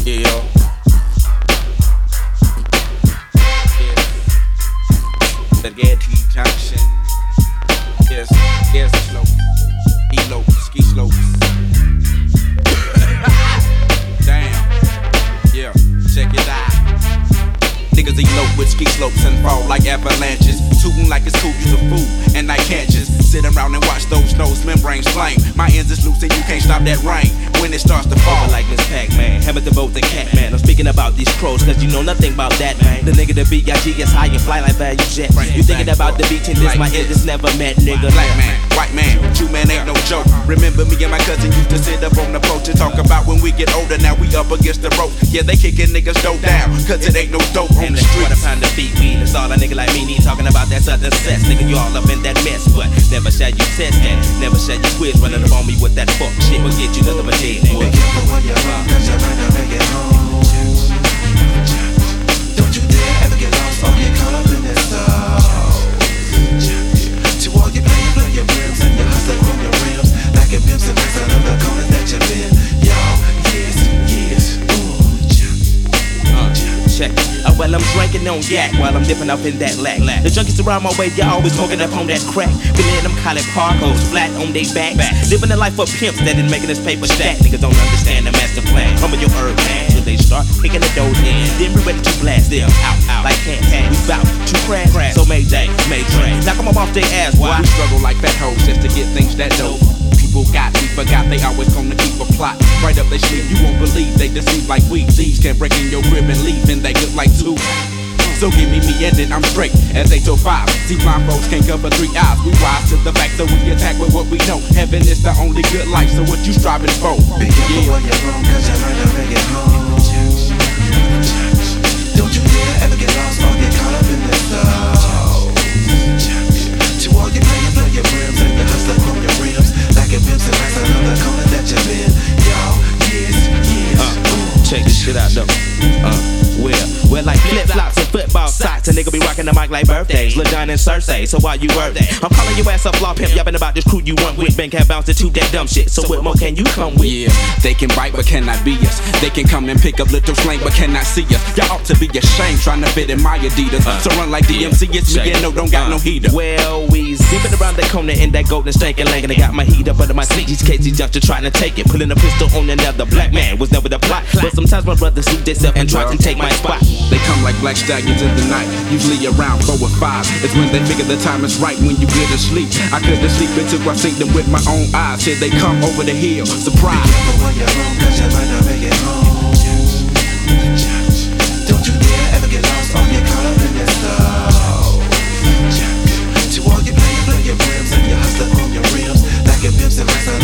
Yeah. The Getty Junction. Yes, yes, slope. Elope, ski slopes. Damn. Yeah, check it out. Niggas elope with ski slopes and fall like avalanches. Tootin' like it's cool, you the fool, and I can't just sit around and watch those nose membranes flame. My ends is loose and you can't stop that rain when it starts to fall. Over like Miss Pac-Man, hammer the boat, the cat man. I'm speaking about these crows, cause you know nothing about that, man. The nigga the B.I.G. is high and fly like value jet. You thinking about the beach and this, my ear just never met, nigga. Black man, white man, you man ain't no joke. Remember me and my cousin used to sit up on the porch and talk about when we get older, now we up against the rope. Yeah, they kicking niggas dope down, cause it ain't no dope on the street. Pound of feet weed, that's all a nigga like me need. Talking about that southern sex, nigga, you all up in that mess. But never shall you test that, never shall you quiz. Running up on me with that fuck shit will get you nothing but dead, boy. Be careful where you run, cause you might not make it home. Don't you dare ever get lost or get caught up in this stuff. To all you play your rims and your hustler on your rims. Like a pimps and racks out of the corner that you've been. Y'all, yes, Check. Well, I'm drinking on yak while I'm dipping up in that lack. The junkies around my way, they always smoking up on that crack. Been letting them call it parkos, flat on they back. Living the life of pimps that ain't making this paper stack. Niggas don't understand the master plan. Humble your herb man till they start kicking the doors in. Then we ready to blast them out. Like can't hang, we bout to crash. So Mayday, knock them up off their ass, boy. We struggle like fat hoes just to get things that dope. People we forgot they always gonna keep a plot right up their sleeve. You won't believe they deceive like weed. Thieves can break in your crib and leave, and they look like two. So give me and then I'm straight as 8 till 5. See, blind folks can't cover 3 eyes. We wise to the fact, so we attack with what we know. Heaven is the only good life, so what you striving for? be careful where you run, cause you might not make it home. Don't you dare ever get lost or get caught up in this stuff. To all you play your rims and your hustler on your rims. Like a pimps and racks out of the corner that you've been. Y'all, yes, check this shit out though. Well, like flip-flops and football socks. A nigga be rocking the mic like birthdays, Lil Jon and Cersei, so why you worth that? I'm calling your ass up, flaw pimp, yapping about this crew you want with. Bank have bounced to that dumb shit, so what more can you come with? Yeah, they can bite but cannot be us. They can come and pick up little slang but cannot see us. Y'all ought to be ashamed trying to fit in my Adidas. So run like DMC, it's me and no, don't got no heater. Well, we zipping around that corner in that golden stank and lankin'. I got my heat up under my seat, these cases just to trying to take it. Pulling a pistol on another black man was never the plot. But sometimes my brothers suit themselves and try to take my spot. They come like black stallions in the night, usually around 4 or 5. It's when they figure the time is right when you get to sleep. I couldn't sleep until I seen them with my own eyes. Said they come over the hill, surprise. be careful where you run, cause you might not make it home. Don't you dare ever get lost or get caught up in this stuff. To all you play your rims and your hustler on your rims. Like a pimps and racks out